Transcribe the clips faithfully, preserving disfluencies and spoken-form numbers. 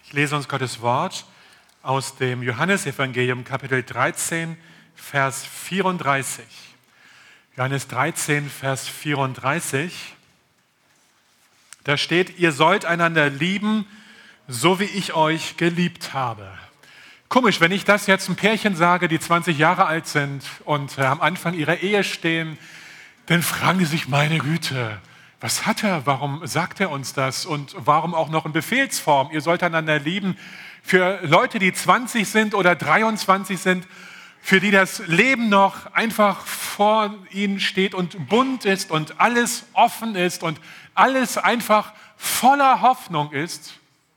Ich lese uns Gottes Wort aus dem Johannesevangelium, Kapitel dreizehn, Vers vierunddreißig. Johannes dreizehn, Vers vierunddreißig. Da steht, ihr sollt einander lieben, so wie ich euch geliebt habe. Komisch, wenn ich das jetzt ein Pärchen sage, die zwanzig Jahre alt sind und äh, am Anfang ihrer Ehe stehen, dann fragen die sich, meine Güte, was hat er, warum sagt er uns das und warum auch noch in Befehlsform? Ihr sollt einander lieben. Für Leute, die zwanzig sind oder dreiundzwanzig sind, für die das Leben noch einfach vor ihnen steht und bunt ist und alles offen ist und alles einfach voller Hoffnung ist,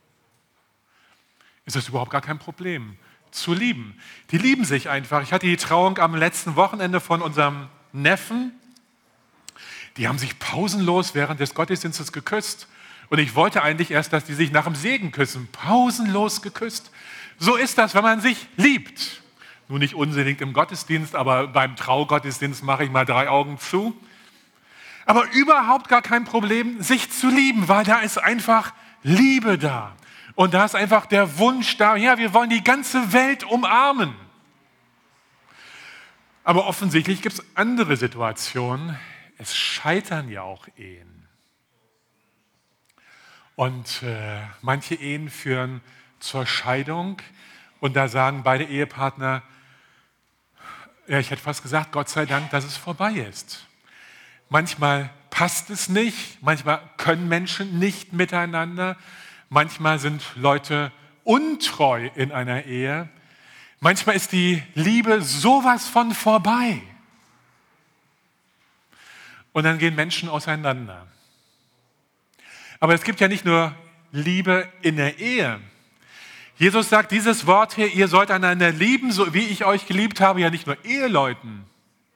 ist das überhaupt gar kein Problem, zu lieben. Die lieben sich einfach. Ich hatte die Trauung am letzten Wochenende von unserem Neffen. Die haben sich pausenlos während des Gottesdienstes geküsst. Und ich wollte eigentlich erst, dass die sich nach dem Segen küssen. Pausenlos geküsst. So ist das, wenn man sich liebt. Nur nicht unbedingt im Gottesdienst, aber beim Traugottesdienst mache ich mal drei Augen zu. Aber überhaupt gar kein Problem, sich zu lieben, weil da ist einfach Liebe da. Und da ist einfach der Wunsch da, ja, wir wollen die ganze Welt umarmen. Aber offensichtlich gibt es andere Situationen. Es scheitern ja auch Ehen. Und äh, manche Ehen führen zur Scheidung. Und da sagen beide Ehepartner, ja, ich hätte fast gesagt, Gott sei Dank, dass es vorbei ist. Manchmal passt es nicht, manchmal können Menschen nicht miteinander, manchmal sind Leute untreu in einer Ehe, manchmal ist die Liebe sowas von vorbei. Und dann gehen Menschen auseinander. Aber es gibt ja nicht nur Liebe in der Ehe. Jesus sagt dieses Wort hier, ihr sollt einander lieben, so wie ich euch geliebt habe, ja nicht nur Eheleuten,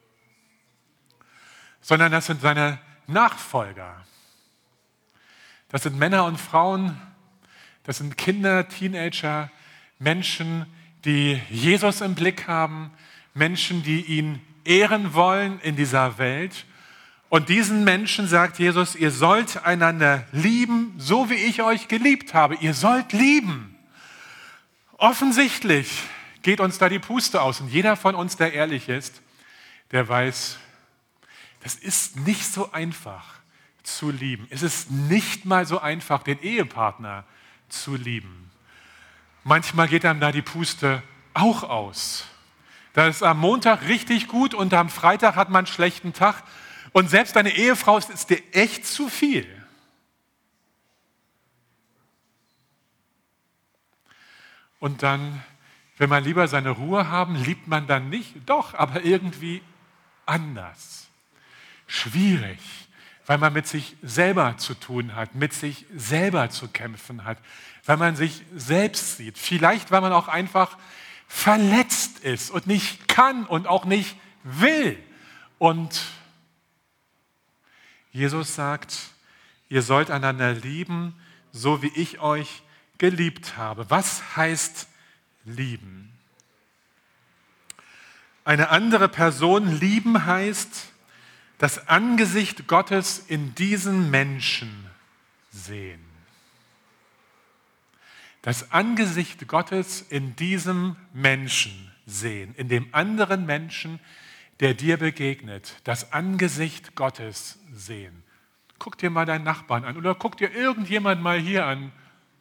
sondern das sind seine Nachfolger. Das sind Männer und Frauen, das sind Kinder, Teenager, Menschen, die Jesus im Blick haben, Menschen, die ihn ehren wollen in dieser Welt. Und diesen Menschen sagt Jesus, ihr sollt einander lieben, so wie ich euch geliebt habe. Ihr sollt lieben. Offensichtlich geht uns da die Puste aus. Und jeder von uns, der ehrlich ist, der weiß, das ist nicht so einfach zu lieben. Es ist nicht mal so einfach, den Ehepartner zu lieben. Manchmal geht einem da die Puste auch aus. Da ist am Montag richtig gut und am Freitag hat man einen schlechten Tag. Und selbst deine Ehefrau ist dir echt zu viel. Und dann, wenn man lieber seine Ruhe haben, liebt man dann nicht? Doch, aber irgendwie anders. Schwierig, weil man mit sich selber zu tun hat, mit sich selber zu kämpfen hat, weil man sich selbst sieht. Vielleicht, weil man auch einfach verletzt ist und nicht kann und auch nicht will. Und Jesus sagt, ihr sollt einander lieben, so wie ich euch geliebt habe. Was heißt lieben? Eine andere Person lieben heißt, das Angesicht Gottes in diesen Menschen sehen. Das Angesicht Gottes in diesem Menschen sehen, in dem anderen Menschen, der dir begegnet, das Angesicht Gottes sehen. Guck dir mal deinen Nachbarn an oder guck dir irgendjemand mal hier an.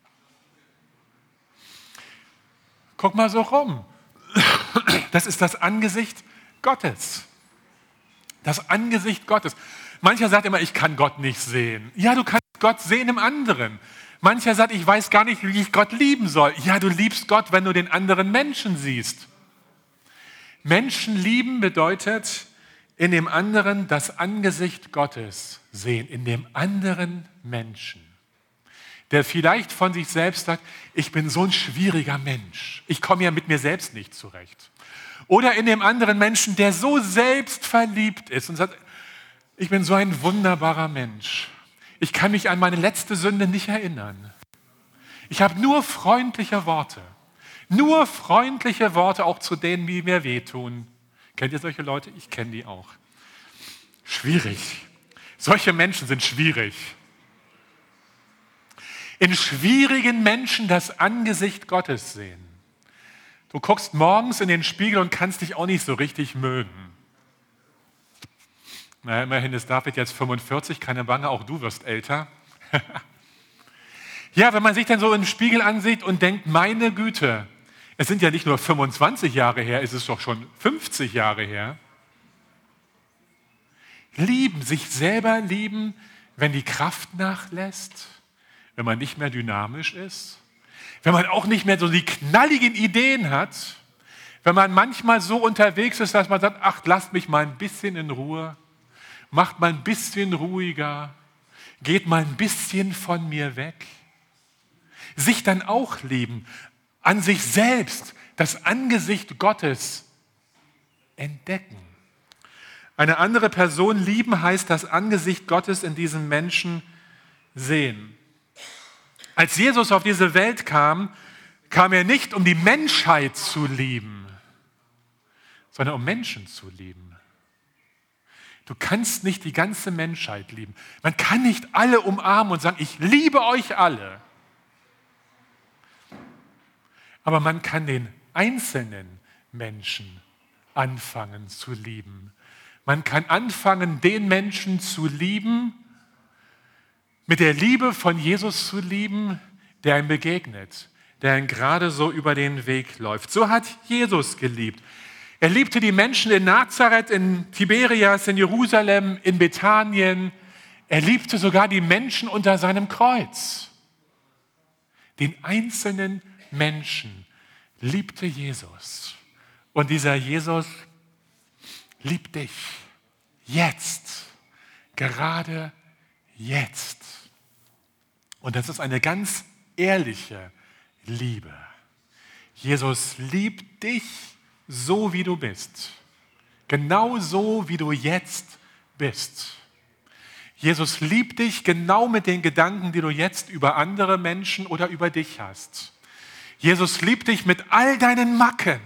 Guck mal so rum. Das ist das Angesicht Gottes. Das Angesicht Gottes. Mancher sagt immer, ich kann Gott nicht sehen. Ja, du kannst Gott sehen im anderen. Mancher sagt, ich weiß gar nicht, wie ich Gott lieben soll. Ja, du liebst Gott, wenn du den anderen Menschen siehst. Menschen lieben bedeutet, in dem anderen das Angesicht Gottes sehen, in dem anderen Menschen, der vielleicht von sich selbst sagt, ich bin so ein schwieriger Mensch, ich komme ja mit mir selbst nicht zurecht. Oder in dem anderen Menschen, der so selbstverliebt ist und sagt, ich bin so ein wunderbarer Mensch, ich kann mich an meine letzte Sünde nicht erinnern. Ich habe nur freundliche Worte. Nur freundliche Worte auch zu denen, die mir wehtun. Kennt ihr solche Leute? Ich kenne die auch. Schwierig. Solche Menschen sind schwierig. In schwierigen Menschen das Angesicht Gottes sehen. Du guckst morgens in den Spiegel und kannst dich auch nicht so richtig mögen. Na, immerhin ist David jetzt fünfundvierzig, keine Bange, auch du wirst älter. Ja, wenn man sich dann so im Spiegel ansieht und denkt, meine Güte, es sind ja nicht nur fünfundzwanzig Jahre her, es ist doch schon fünfzig Jahre her. Lieben, sich selber lieben, wenn die Kraft nachlässt, wenn man nicht mehr dynamisch ist, wenn man auch nicht mehr so die knalligen Ideen hat, wenn man manchmal so unterwegs ist, dass man sagt, ach, lasst mich mal ein bisschen in Ruhe, macht mal ein bisschen ruhiger, geht mal ein bisschen von mir weg. Sich dann auch lieben, an sich selbst das Angesicht Gottes entdecken. Eine andere Person lieben heißt das Angesicht Gottes in diesem Menschen sehen. Als Jesus auf diese Welt kam, kam er nicht, um die Menschheit zu lieben, sondern um Menschen zu lieben. Du kannst nicht die ganze Menschheit lieben. Man kann nicht alle umarmen und sagen, ich liebe euch alle. Aber man kann den einzelnen Menschen anfangen zu lieben. Man kann anfangen, den Menschen zu lieben, mit der Liebe von Jesus zu lieben, der ihm begegnet, der ihm gerade so über den Weg läuft. So hat Jesus geliebt. Er liebte die Menschen in Nazareth, in Tiberias, in Jerusalem, in Bethanien. Er liebte sogar die Menschen unter seinem Kreuz. Den einzelnen Menschen liebte Jesus. Und dieser Jesus liebt dich jetzt, gerade jetzt. Und das ist eine ganz ehrliche Liebe. Jesus liebt dich so, wie du bist. Genau so, wie du jetzt bist. Jesus liebt dich genau mit den Gedanken, die du jetzt über andere Menschen oder über dich hast. Jesus liebt dich mit all deinen Macken.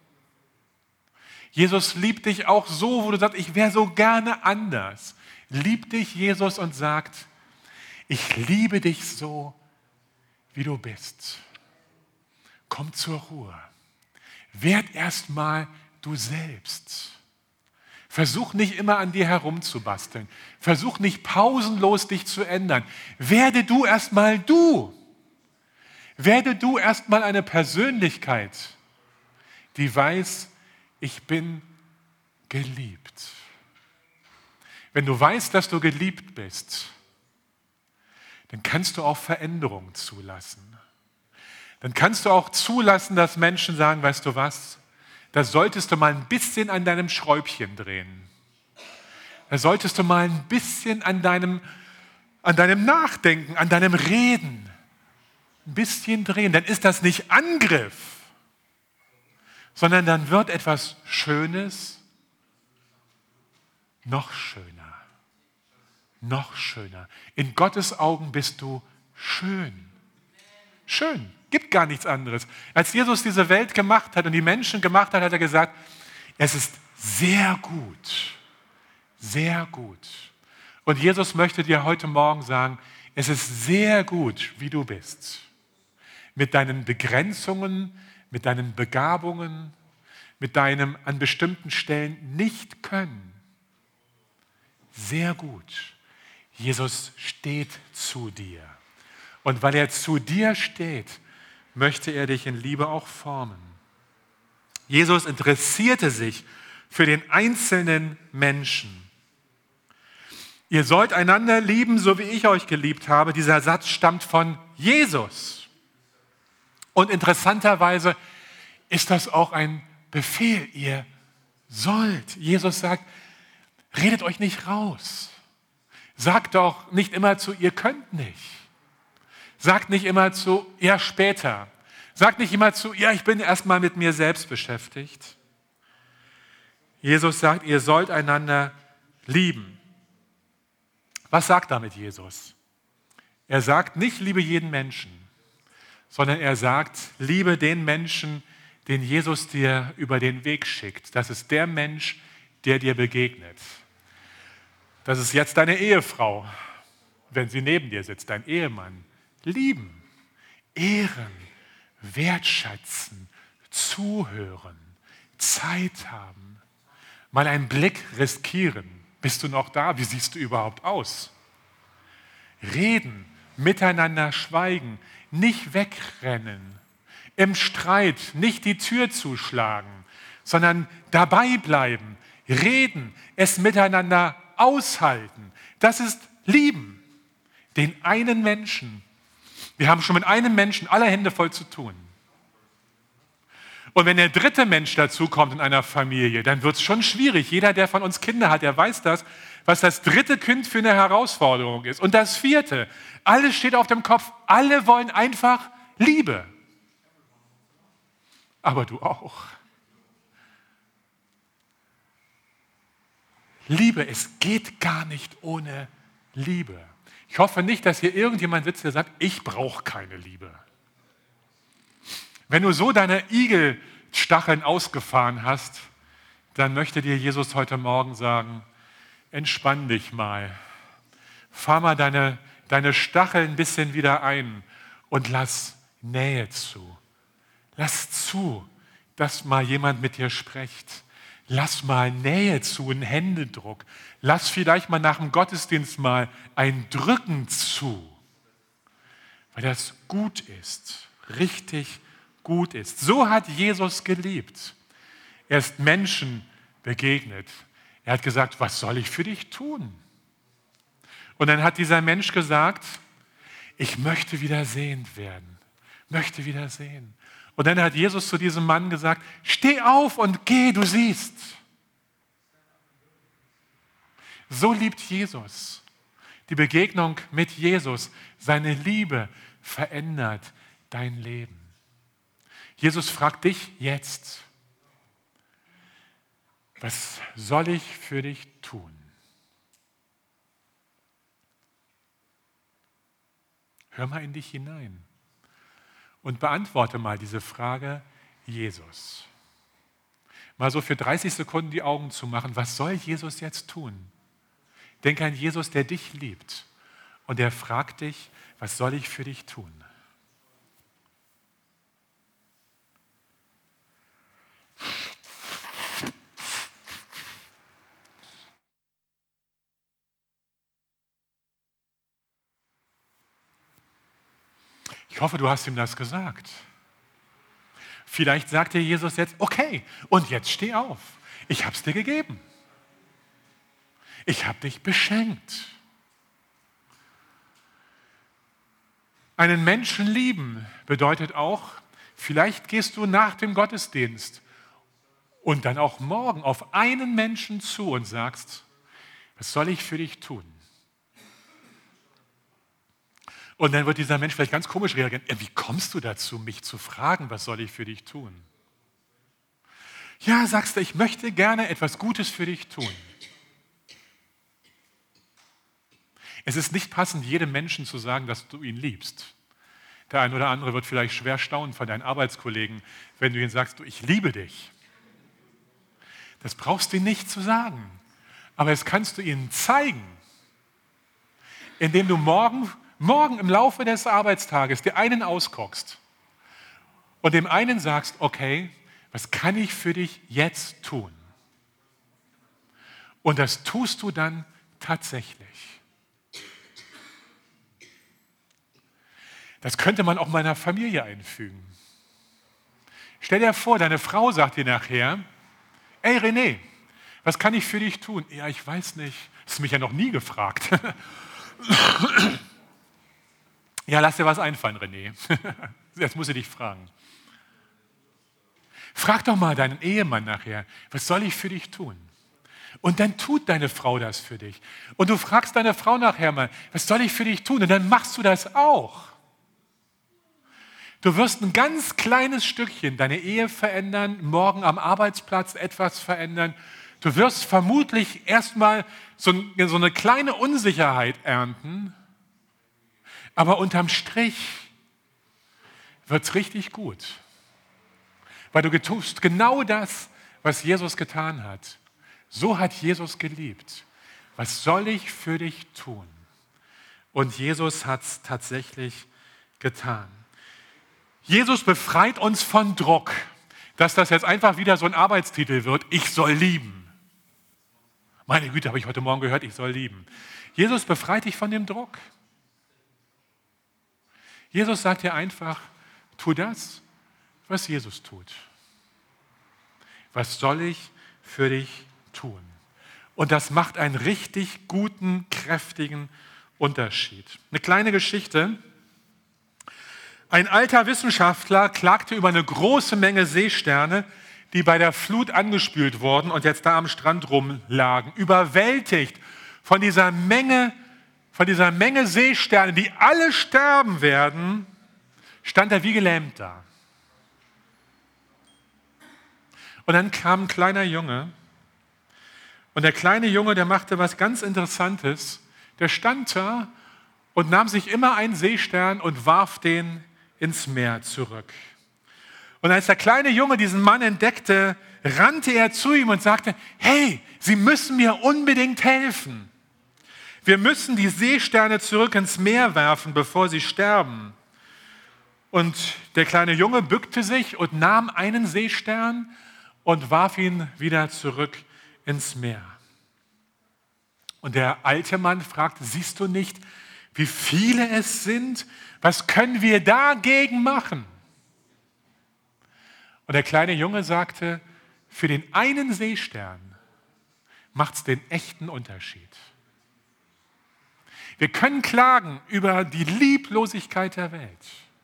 Jesus liebt dich auch so, wo du sagst, ich wäre so gerne anders. Liebt dich Jesus und sagt, ich liebe dich so, wie du bist. Komm zur Ruhe. Werd erstmal du selbst. Versuch nicht immer an dir herumzubasteln. Versuch nicht pausenlos dich zu ändern. Werde du erstmal du. Werde du erstmal eine Persönlichkeit, die weiß, ich bin geliebt. Wenn du weißt, dass du geliebt bist, dann kannst du auch Veränderungen zulassen. Dann kannst du auch zulassen, dass Menschen sagen, weißt du was, da solltest du mal ein bisschen an deinem Schräubchen drehen. Da solltest du mal ein bisschen an deinem, an deinem Nachdenken, an deinem Reden ein bisschen drehen. Dann ist das nicht Angriff, sondern dann wird etwas Schönes noch schöner. Noch schöner. In Gottes Augen bist du schön. Schön. Gibt gar nichts anderes. Als Jesus diese Welt gemacht hat und die Menschen gemacht hat, hat er gesagt, es ist sehr gut. Sehr gut. Und Jesus möchte dir heute Morgen sagen, es ist sehr gut, wie du bist. Mit deinen Begrenzungen, mit deinen Begabungen, mit deinem an bestimmten Stellen nicht können. Sehr gut. Jesus steht zu dir. Und weil er zu dir steht, möchte er dich in Liebe auch formen. Jesus interessierte sich für den einzelnen Menschen. Ihr sollt einander lieben, so wie ich euch geliebt habe. Dieser Satz stammt von Jesus. Und interessanterweise ist das auch ein Befehl. Ihr sollt. Jesus sagt, redet euch nicht raus. Sagt doch nicht immer zu, ihr könnt nicht. Sagt nicht immer zu, ja später. Sagt nicht immer zu, ja ich bin erstmal mit mir selbst beschäftigt. Jesus sagt, ihr sollt einander lieben. Was sagt damit Jesus? Er sagt nicht, liebe jeden Menschen, sondern er sagt, liebe den Menschen, den Jesus dir über den Weg schickt. Das ist der Mensch, der dir begegnet. Das ist jetzt deine Ehefrau, wenn sie neben dir sitzt, dein Ehemann, lieben, ehren, wertschätzen, zuhören, Zeit haben, mal einen Blick riskieren. Bist du noch da? Wie siehst du überhaupt aus? Reden, miteinander schweigen, nicht wegrennen, im Streit nicht die Tür zuschlagen, sondern dabei bleiben, reden, es miteinander aushalten. Das ist lieben, den einen Menschen. Wir haben schon mit einem Menschen alle Hände voll zu tun. Und wenn der dritte Mensch dazukommt in einer Familie, dann wird es schon schwierig. Jeder, der von uns Kinder hat, der weiß das, was das dritte Kind für eine Herausforderung ist. Und das vierte, alles steht auf dem Kopf. Alle wollen einfach Liebe. Aber du auch. Liebe, es geht gar nicht ohne Liebe. Ich hoffe nicht, dass hier irgendjemand sitzt, der sagt, ich brauche keine Liebe. Wenn du so deine Igelstacheln ausgefahren hast, dann möchte dir Jesus heute Morgen sagen, entspann dich mal. Fahr mal deine, deine Stacheln ein bisschen wieder ein und lass Nähe zu. Lass zu, dass mal jemand mit dir spricht. Lass mal Nähe zu, einen Händedruck. Lass vielleicht mal nach dem Gottesdienst mal ein Drücken zu, weil das gut ist, richtig gut ist. So hat Jesus geliebt. Er ist Menschen begegnet. Er hat gesagt, was soll ich für dich tun? Und dann hat dieser Mensch gesagt, ich möchte wieder sehend werden, möchte wieder sehen. Und dann hat Jesus zu diesem Mann gesagt, steh auf und geh, du siehst. So liebt Jesus. Die Begegnung mit Jesus, seine Liebe verändert dein Leben. Jesus fragt dich jetzt, was soll ich für dich tun? Hör mal in dich hinein und beantworte mal diese Frage, Jesus. Mal so für dreißig Sekunden die Augen zu machen, was soll Jesus jetzt tun? Denk an Jesus, der dich liebt und der fragt dich, was soll ich für dich tun? Ich hoffe, du hast ihm das gesagt. Vielleicht sagt dir Jesus jetzt, okay, und jetzt steh auf. Ich habe es dir gegeben. Ich habe dich beschenkt. Einen Menschen lieben bedeutet auch, vielleicht gehst du nach dem Gottesdienst und dann auch morgen auf einen Menschen zu und sagst, was soll ich für dich tun? Und dann wird dieser Mensch vielleicht ganz komisch reagieren. Ja, wie kommst du dazu, mich zu fragen, was soll ich für dich tun? Ja, sagst du, ich möchte gerne etwas Gutes für dich tun. Es ist nicht passend, jedem Menschen zu sagen, dass du ihn liebst. Der ein oder andere wird vielleicht schwer staunen von deinen Arbeitskollegen, wenn du ihnen sagst, du, ich liebe dich. Das brauchst du ihnen nicht zu sagen. Aber das kannst du ihnen zeigen, indem du morgen morgen im Laufe des Arbeitstages dir einen auskockst und dem einen sagst, okay, was kann ich für dich jetzt tun? Und das tust du dann tatsächlich. Das könnte man auch meiner Familie einfügen. Stell dir vor, deine Frau sagt dir nachher, ey René, was kann ich für dich tun? Ja, ich weiß nicht, hast du mich ja noch nie gefragt. Ja, lass dir was einfallen, René. Jetzt muss ich dich fragen. Frag doch mal deinen Ehemann nachher, was soll ich für dich tun? Und dann tut deine Frau das für dich. Und du fragst deine Frau nachher mal, was soll ich für dich tun? Und dann machst du das auch. Du wirst ein ganz kleines Stückchen deine Ehe verändern, morgen am Arbeitsplatz etwas verändern. Du wirst vermutlich erstmal so eine kleine Unsicherheit ernten. Aber unterm Strich wird es richtig gut, weil du tust genau das, was Jesus getan hat. So hat Jesus geliebt. Was soll ich für dich tun? Und Jesus hat es tatsächlich getan. Jesus befreit uns von Druck, dass das jetzt einfach wieder so ein Arbeitstitel wird, ich soll lieben. Meine Güte, habe ich heute Morgen gehört, ich soll lieben. Jesus befreit dich von dem Druck. Jesus sagt dir einfach, tu das, was Jesus tut. Was soll ich für dich tun? Und das macht einen richtig guten, kräftigen Unterschied. Eine kleine Geschichte. Ein alter Wissenschaftler klagte über eine große Menge Seesterne, die bei der Flut angespült wurden und jetzt da am Strand rumlagen. Überwältigt von dieser Menge, von dieser Menge Seesterne, die alle sterben werden, stand er wie gelähmt da. Und dann kam ein kleiner Junge. Und der kleine Junge, der machte was ganz Interessantes. Der stand da und nahm sich immer einen Seestern und warf den ins Meer zurück. Und als der kleine Junge diesen Mann entdeckte, rannte er zu ihm und sagte, hey, Sie müssen mir unbedingt helfen. Wir müssen die Seesterne zurück ins Meer werfen, bevor sie sterben. Und der kleine Junge bückte sich und nahm einen Seestern und warf ihn wieder zurück ins Meer. Und der alte Mann fragte, siehst du nicht, wie viele es sind? Was können wir dagegen machen? Und der kleine Junge sagte, für den einen Seestern macht es den echten Unterschied. Wir können klagen über die Lieblosigkeit der Welt.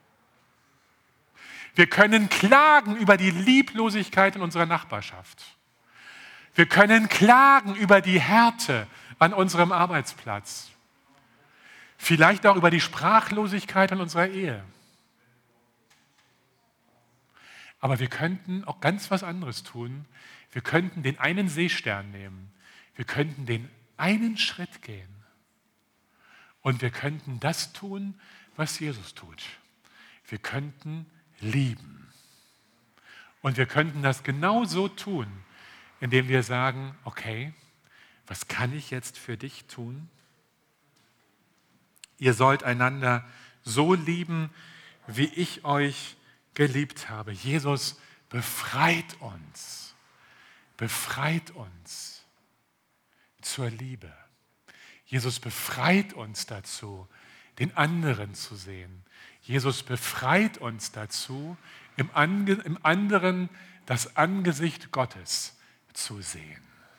Wir können klagen über die Lieblosigkeit in unserer Nachbarschaft. Wir können klagen über die Härte an unserem Arbeitsplatz. Vielleicht auch über die Sprachlosigkeit in unserer Ehe. Aber wir könnten auch ganz was anderes tun. Wir könnten den einen Seestern nehmen. Wir könnten den einen Schritt gehen. Und wir könnten das tun, was Jesus tut. Wir könnten lieben. Und wir könnten das genau so tun, indem wir sagen, okay, was kann ich jetzt für dich tun? Ihr sollt einander so lieben, wie ich euch geliebt habe. Jesus befreit uns, befreit uns zur Liebe. Jesus befreit uns dazu, den anderen zu sehen. Jesus befreit uns dazu, im, Ange- im anderen das Angesicht Gottes zu sehen.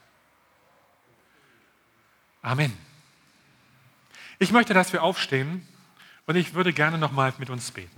Amen. Ich möchte, dass wir aufstehen und ich würde gerne nochmal mit uns beten.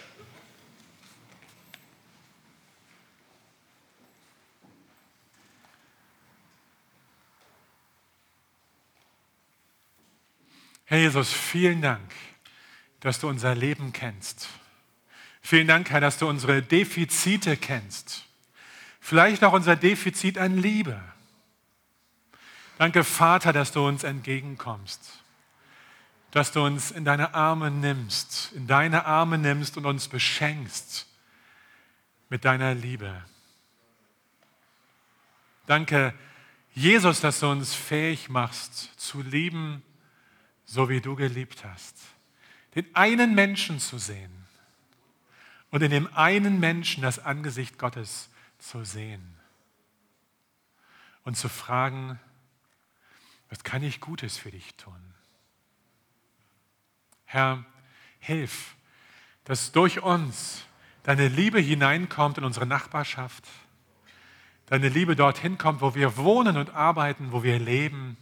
Herr Jesus, vielen Dank, dass du unser Leben kennst. Vielen Dank, Herr, dass du unsere Defizite kennst. Vielleicht auch unser Defizit an Liebe. Danke, Vater, dass du uns entgegenkommst. Dass du uns in deine Arme nimmst, in deine Arme nimmst und uns beschenkst mit deiner Liebe. Danke, Jesus, dass du uns fähig machst, zu lieben, so wie du geliebt hast. Den einen Menschen zu sehen und in dem einen Menschen das Angesicht Gottes zu sehen und zu fragen, was kann ich Gutes für dich tun? Herr, hilf, dass durch uns deine Liebe hineinkommt in unsere Nachbarschaft, deine Liebe dorthin kommt, wo wir wohnen und arbeiten, wo wir leben.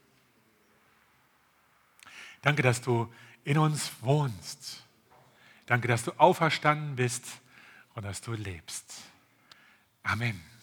Danke, dass du in uns wohnst. Danke, dass du auferstanden bist und dass du lebst. Amen.